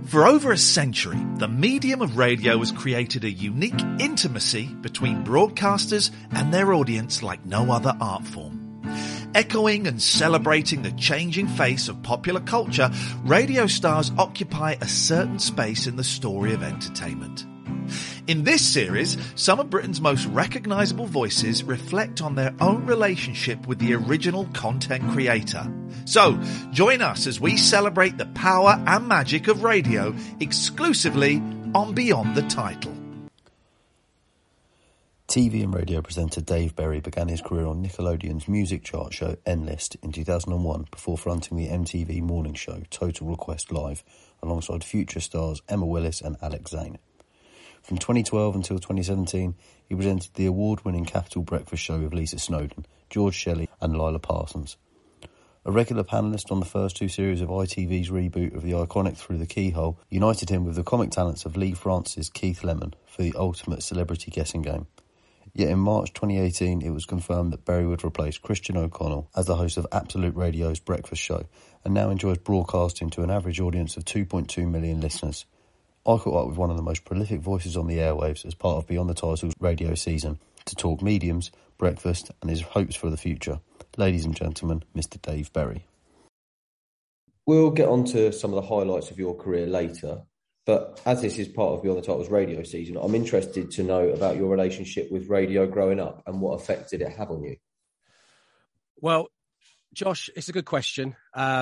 For over a century, the medium of radio has created a unique intimacy between broadcasters and their audience like no other art form. Echoing and celebrating the changing face of popular culture, radio stars occupy a certain space in the story of entertainment. In this series, some of Britain's most recognisable voices reflect on their own relationship with the original content creator. So, join us as we celebrate the power and magic of radio exclusively on Beyond the Title. TV and radio presenter Dave Berry began his career on Nickelodeon's music chart show N-List in 2001 before fronting the MTV morning show Total Request Live alongside future stars Emma Willis and Alex Zane. From 2012 until 2017, he presented the award-winning Capital Breakfast Show with Lisa Snowdon, George Shelley and Lila Parsons. A regular panellist on the first two series of ITV's reboot of the iconic Through the Keyhole, united him with the comic talents of Lee Francis' Keith Lemon for the ultimate celebrity guessing game. Yet in March 2018, it was confirmed that Berry would replace Christian O'Connell as the host of Absolute Radio's Breakfast Show, and now enjoys broadcasting to an average audience of 2.2 million listeners. I caught up with one of the most prolific voices on the airwaves as part of Beyond the Title's radio season to talk mediums, breakfast and his hopes for the future. Ladies and gentlemen, Mr. Dave Berry. We'll get on to some of the highlights of your career later, but as this is part of Beyond the Title's radio season, I'm interested to know about your relationship with radio growing up and what effect did it have on you? Well, Josh, it's a good question.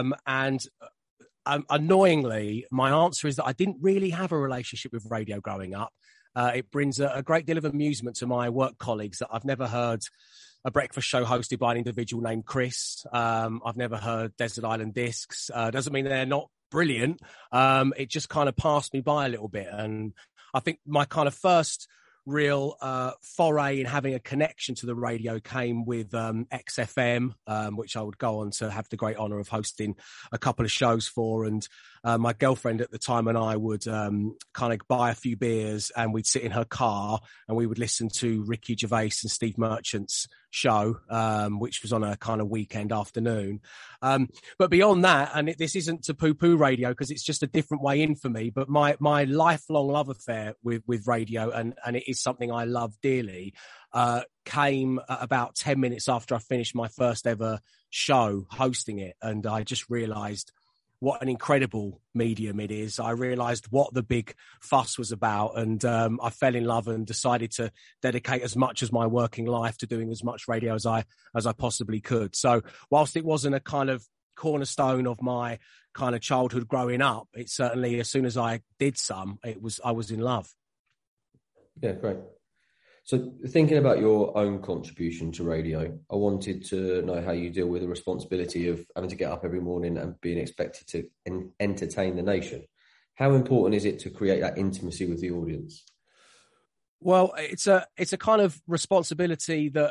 Annoyingly, my answer is that I didn't really have a relationship with radio growing up. It brings a great deal of amusement to my work colleagues that I've never heard a breakfast show hosted by an individual named Chris. I've never heard Desert Island Discs. Doesn't mean they're not brilliant. It just kind of passed me by a little bit. And I think my kind of first real foray in having a connection to the radio came with XFM, which I would go on to have the great honour of hosting a couple of shows for. And my girlfriend at the time and I would kind of buy a few beers and we'd sit in her car and we would listen to Ricky Gervais and Steve Merchant's show, which was on a kind of weekend afternoon. But beyond that, and this isn't to poo-poo radio because it's just a different way in for me, but my lifelong love affair with radio, and it is something I love dearly, came about 10 minutes after I finished my first ever show hosting it. And I just realised what an incredible medium it is. I realised what the big fuss was about, and I fell in love and decided to dedicate as much as my working life to doing as much radio as I possibly could. So whilst it wasn't a kind of cornerstone of my kind of childhood growing up, it certainly, as soon as I did I was in love. Yeah, great. So thinking about your own contribution to radio, I wanted to know how you deal with the responsibility of having to get up every morning and being expected to entertain the nation. How important is it to create that intimacy with the audience? Well, it's a kind of responsibility that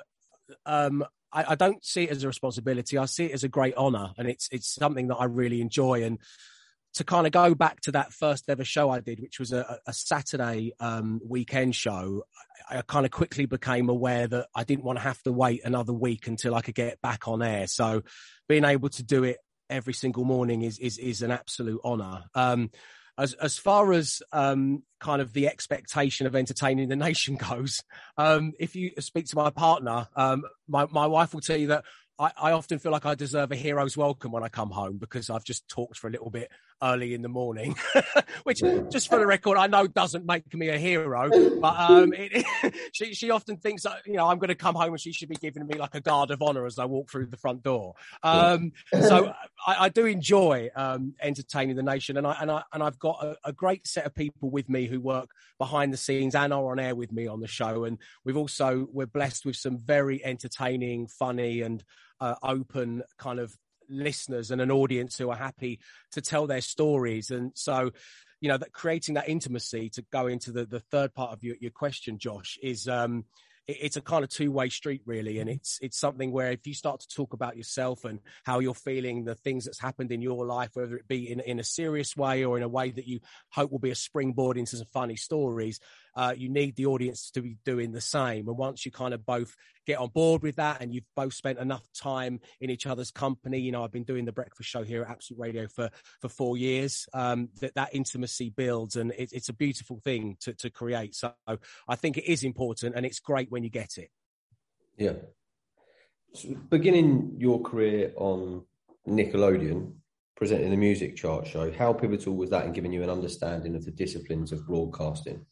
I don't see it as a responsibility. I see it as a great honour, and it's something that I really enjoy. And to kind of go back to that first ever show I did, which was a Saturday weekend show, I kind of quickly became aware that I didn't want to have to wait another week until I could get back on air. So being able to do it every single morning is an absolute honour. As far as kind of the expectation of entertaining the nation goes, if you speak to my partner, my wife will tell you that I often feel like I deserve a hero's welcome when I come home because I've just talked for a little bit early in the morning, which, just for the record, I know doesn't make me a hero, but she often thinks that, I'm going to come home and she should be giving me like a guard of honour as I walk through the front door. So I do enjoy entertaining the nation, and I've got a great set of people with me who work behind the scenes and are on air with me on the show, and we're blessed with some very entertaining, funny and open kind of listeners and an audience who are happy to tell their stories. And so, that creating that intimacy, to go into the third part of your question, Josh, is it's a kind of two-way street, really. And it's something where if you start to talk about yourself and how you're feeling, the things that's happened in your life, whether it be in a serious way or in a way that you hope will be a springboard into some funny stories, you need the audience to be doing the same. And once you kind of both get on board with that and you've both spent enough time in each other's company, you know, I've been doing the breakfast show here at Absolute Radio for 4 years, that intimacy builds, and it's a beautiful thing to create. So I think it is important, and it's great when you get it. Yeah. So beginning your career on Nickelodeon, presenting the music chart show, how pivotal was that in giving you an understanding of the disciplines of broadcasting?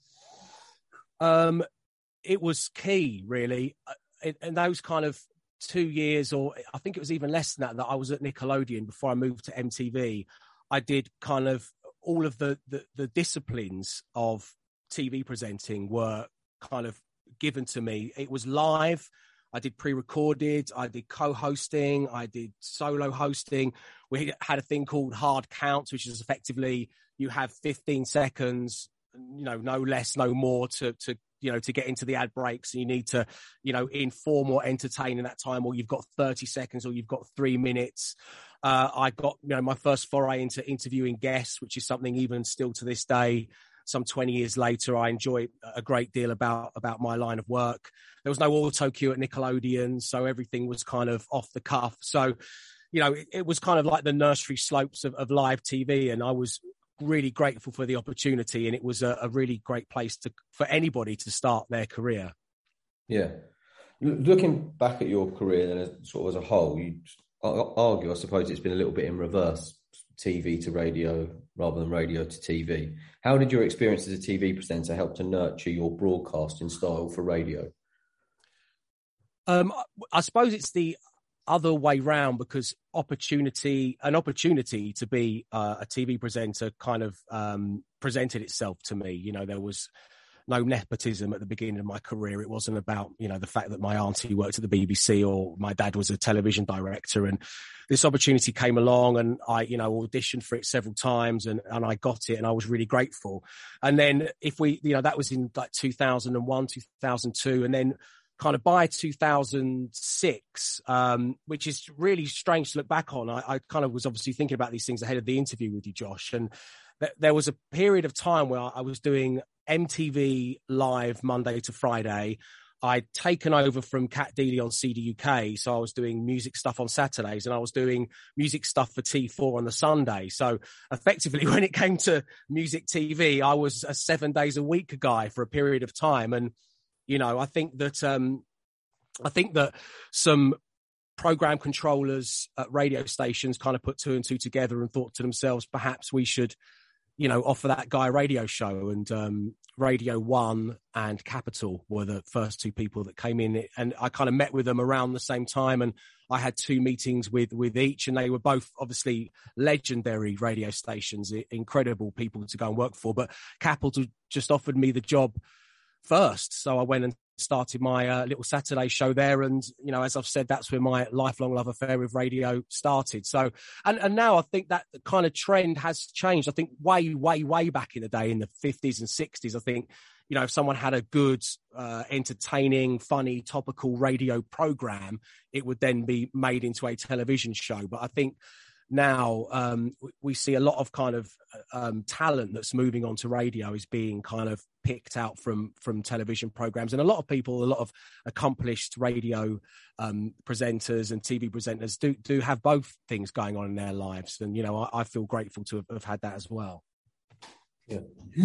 It was key, really. In those kind of 2 years, or I think it was even less than that I was at Nickelodeon before I moved to MTV, I did kind of all of the disciplines of TV presenting were kind of given to me. It was live. I did pre-recorded, I did co-hosting, I did solo hosting. We had a thing called hard counts, which is effectively you have 15 seconds, you know, no less, no more to get into the ad breaks. And you need to, you know, inform or entertain in that time, or you've got 30 seconds or you've got 3 minutes. I got, you know, my first foray into interviewing guests, which is something even still to this day, some 20 years later, I enjoy a great deal about my line of work. There was no auto cue at Nickelodeon, so everything was kind of off the cuff. So, you know, it was kind of like the nursery slopes of live TV, and I was really grateful for the opportunity, and it was a really great place for anybody to start their career. Yeah. Looking back at your career then, sort of as a whole, you'd argue, I suppose, it's been a little bit in reverse, TV to radio rather than radio to TV. How did your experience as a TV presenter help to nurture your broadcasting style for radio? I suppose it's the other way round, because an opportunity to be a TV presenter kind of presented itself to me. You know, there was no nepotism at the beginning of my career. It wasn't about, you know, the fact that my auntie worked at the BBC or my dad was a television director. And this opportunity came along, and I, you know, auditioned for it several times, and I got it, and I was really grateful. And then that was in like 2001, 2002. And then kind of by 2006, which is really strange to look back on. I kind of was obviously thinking about these things ahead of the interview with you, Josh. And there was a period of time where I was doing MTV Live Monday to Friday. I'd taken over from Cat Deeley on CD UK, so I was doing music stuff on Saturdays, and I was doing music stuff for T4 on the Sunday. So effectively, when it came to music TV, I was a 7 days a week guy for a period of time. And, you know, I think that some program controllers at radio stations kind of put two and two together and thought to themselves, perhaps we should, you know, offer that guy a radio show. And Radio 1 and Capital were the first two people that came in, and I kind of met with them around the same time, and I had 2 meetings with each, and they were both obviously legendary radio stations, incredible people to go and work for. But Capital just offered me the job first, so I went and started my little Saturday show there. And, you know, as I've said, that's where my lifelong love affair with radio started. So, and now I think that kind of trend has changed. I think way back in the day, in the 50s and 60s, I think, you know, if someone had a good, entertaining, funny, topical radio program, it would then be made into a television show. But I think now we see a lot of kind of talent that's moving on to radio is being kind of picked out from television programs. And a lot of accomplished radio presenters and TV presenters do have both things going on in their lives. And, you know, I feel grateful to have had that as well. Yeah.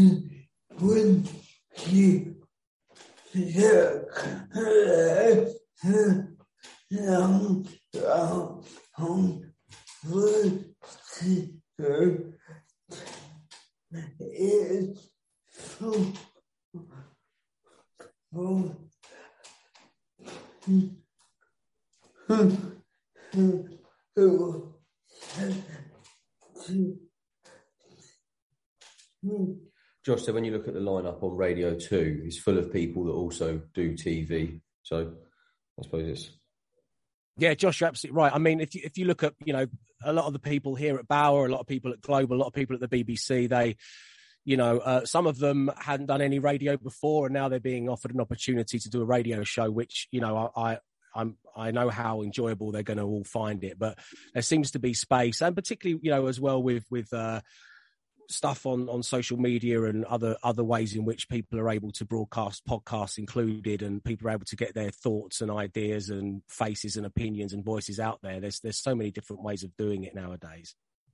Josh, so when you look at the lineup on Radio 2, it's full of people that also do TV. So I suppose it's... Yeah, Josh, you're absolutely right. I mean, if you look at, you know, a lot of the people here at Bauer, a lot of people at Global, a lot of people at the BBC, they, you know, some of them hadn't done any radio before, and now they're being offered an opportunity to do a radio show, which, you know, I know how enjoyable they're going to all find it. But there seems to be space, and particularly, you know, as well with stuff on social media and other ways in which people are able to broadcast, podcasts included, and people are able to get their thoughts and ideas and faces and opinions and voices out there. There's so many different ways of doing it nowadays.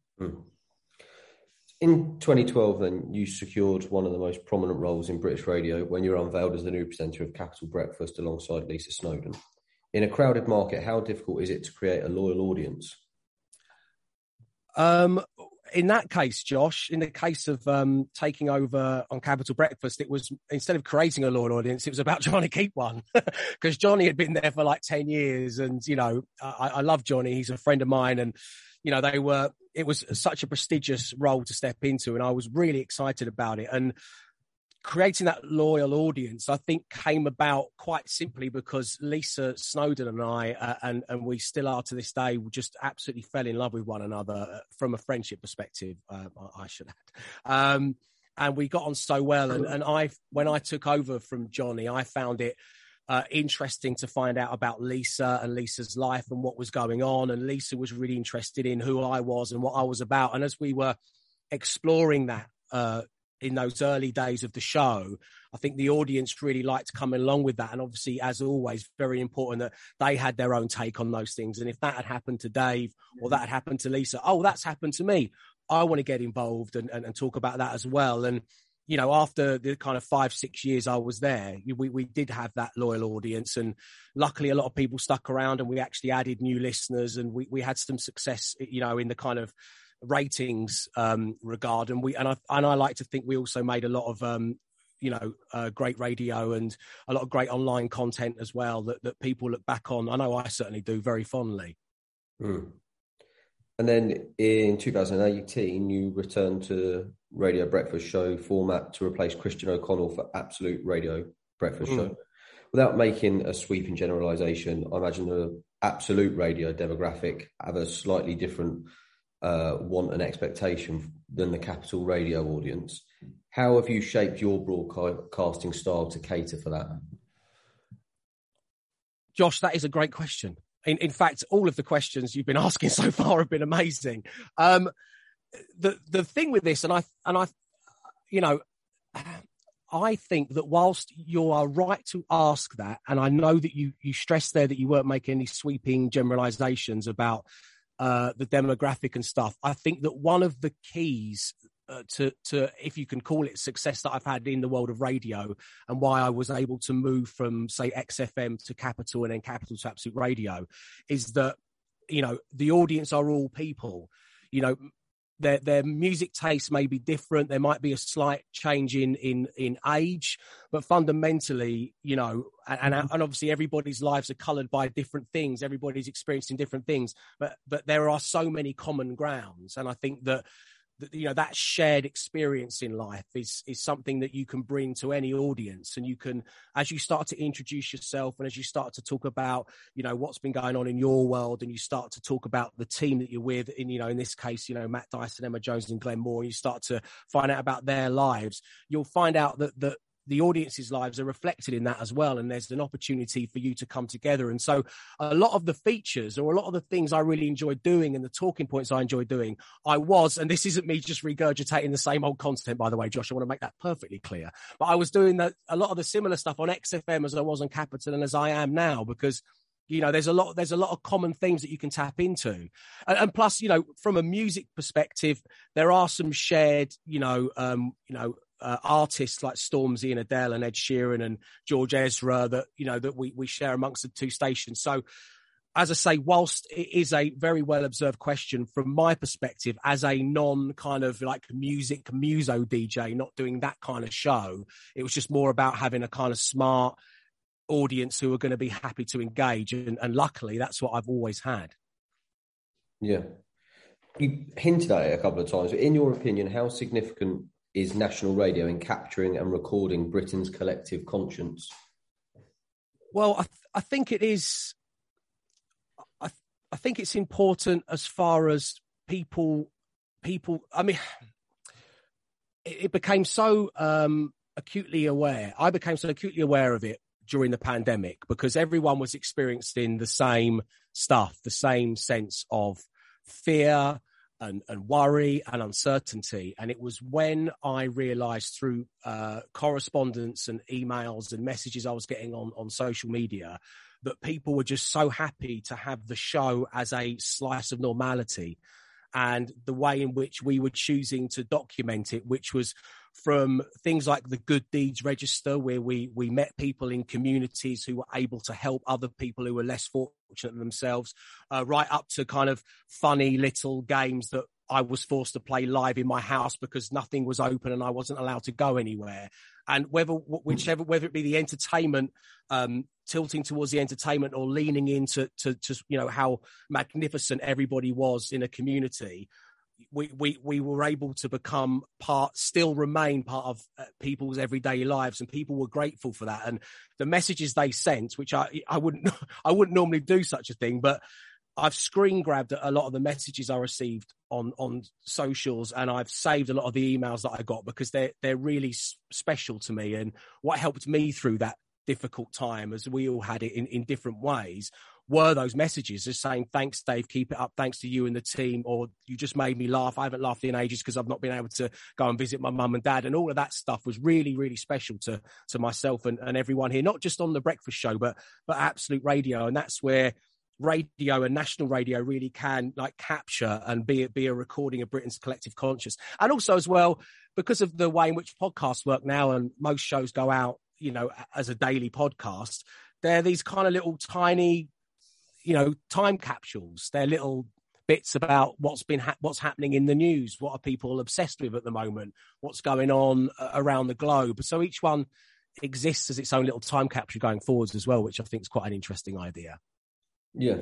In 2012, then, you secured one of the most prominent roles in British radio when you were unveiled as the new presenter of Capital Breakfast alongside Lisa Snowdon. In a crowded market, how difficult is it to create a loyal audience? In that case, Josh, in the case of taking over on Capital Breakfast, it was, instead of creating a loyal audience, it was about trying to keep one, because Johnny had been there for like 10 years. And, you know, I love Johnny. He's a friend of mine. And, you know, it was such a prestigious role to step into. And I was really excited about it. And creating that loyal audience, I think, came about quite simply because Lisa Snowdon and I, and we still are to this day, we just absolutely fell in love with one another from a friendship perspective, I should add. And we got on so well. And when I took over from Johnny, I found it interesting to find out about Lisa and Lisa's life and what was going on. And Lisa was really interested in who I was and what I was about. And as we were exploring that, in those early days of the show, I think the audience really liked coming along with that. And obviously, as always, very important that they had their own take on those things. And if that had happened to Dave or that had happened to Lisa, oh, that's happened to me, I want to get involved and talk about that as well. And, you know, after the kind of 5-6 years I was there, we did have that loyal audience. And luckily, a lot of people stuck around and we actually added new listeners, and we had some success, you know, in the kind of ratings regard, and I like to think we also made a lot of great radio and a lot of great online content as well that people look back on. I know I certainly do, very fondly. And then in 2018 you returned to Radio Breakfast show format to replace Christian O'Connell for Absolute Radio Breakfast show. Without making a sweeping generalisation, I imagine the Absolute Radio demographic have a slightly different want and expectation than the Capital Radio audience. How have you shaped your broadcasting style to cater for that? Josh, that is a great question. In fact, all of the questions you've been asking so far have been amazing. The thing with this, and I, you know, I think that whilst you are right to ask that, and I know that you stressed there that you weren't making any sweeping generalizations about the demographic and stuff, I think that one of the keys to, if you can call it, success that I've had in the world of radio, and why I was able to move from, say, XFM to Capital and then Capital to Absolute Radio, is that, you know, the audience are all people. You know, their music tastes may be different. There might be a slight change in age, but fundamentally, you know, and obviously everybody's lives are coloured by different things. Everybody's experiencing different things, but there are so many common grounds. And I think that, you know, that shared experience in life is something that you can bring to any audience. And you can, as you start to introduce yourself and as you start to talk about, you know, what's been going on in your world, and you start to talk about the team that you're with, you know, in this case, you know, Matt Dyson, Emma Jones and Glenn Moore, and you start to find out about their lives, you'll find out that the audience's lives are reflected in that as well. And there's an opportunity for you to come together. And so a lot of the features, or a lot of the things I really enjoyed doing, and the talking points I enjoyed doing, and this isn't me just regurgitating the same old content, by the way, Josh, I want to make that perfectly clear, but I was doing a lot of the similar stuff on XFM as I was on Capital and as I am now, because, you know, there's a lot of common themes that you can tap into. And plus, you know, from a music perspective, there are some shared, artists like Stormzy and Adele and Ed Sheeran and George Ezra that, you know, that we share amongst the two stations. So, as I say, whilst it is a very well observed question, from my perspective, as a non kind of like music muso DJ, not doing that kind of show, it was just more about having a kind of smart audience who are going to be happy to engage. And luckily, that's what I've always had. Yeah. You hinted at it a couple of times, but in your opinion, how significant is national radio in capturing and recording Britain's collective conscience? Well, I think it is. I think it's important as far as people. I mean, it became so acutely aware. I became so acutely aware of it during the pandemic because everyone was experiencing the same stuff, the same sense of fear, worry and uncertainty. And it was when I realized through correspondence and emails and messages I was getting on social media that people were just so happy to have the show as a slice of normality, and the way in which we were choosing to document it, which was from things like the Good Deeds Register, where we met people in communities who were able to help other people who were less fortunate than themselves, right up to kind of funny little games that I was forced to play live in my house because nothing was open and I wasn't allowed to go anywhere. And whether it be the entertainment, tilting towards the entertainment, or leaning into how magnificent everybody was in a community, we were able to remain part of people's everyday lives, and people were grateful for that. And the messages they sent, which I wouldn't normally do such a thing, but I've screen grabbed a lot of the messages I received on socials, and I've saved a lot of the emails that I got because they're really special to me. And what helped me through that difficult time, as we all had it in different ways, were those messages just saying, thanks, Dave, keep it up. Thanks to you and the team. Or you just made me laugh. I haven't laughed in ages because I've not been able to go and visit my mum and dad. And all of that stuff was really, really special to myself and everyone here, not just on the breakfast show, but Absolute Radio. And that's where radio and national radio really can capture and be a recording of Britain's collective conscious. And also as well, because of the way in which podcasts work now, and most shows go out, as a daily podcast, they're these kind of little tiny, time capsules. They're little bits about what's happening in the news. What are people obsessed with at the moment? What's going on around the globe? So each one exists as its own little time capsule going forwards as well, which I think is quite an interesting idea. Yeah.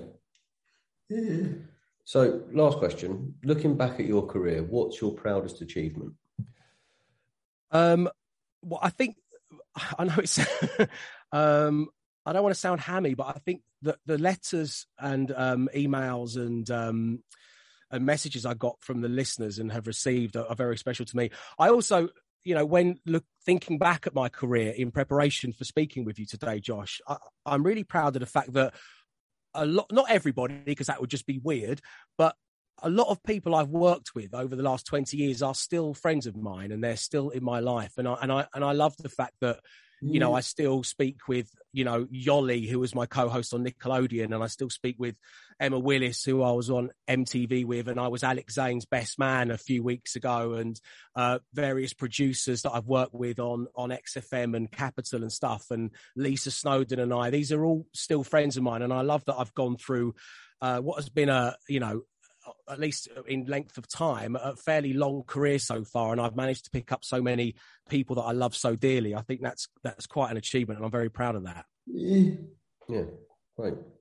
So, last question. Looking back at your career, what's your proudest achievement? Well, I think, I know it's, I don't want to sound hammy, but I think that the letters and emails and messages I got from the listeners and have received are very special to me. I also, when thinking back at my career in preparation for speaking with you today, Josh, I'm really proud of the fact that not everybody, because that would just be weird, but a lot of people I've worked with over the last 20 years are still friends of mine, and they're still in my life. And I love the fact that, I still speak with, Yoli, who was my co-host on Nickelodeon, and I still speak with Emma Willis, who I was on MTV with, and I was Alex Zane's best man a few weeks ago, and various producers that I've worked with on XFM and Capital and stuff, and Lisa Snowden and I. These are all still friends of mine, and I love that I've gone through what has been at least in length of time, a fairly long career so far, and I've managed to pick up so many people that I love so dearly. I think that's quite an achievement, and I'm very proud of that. Yeah, great.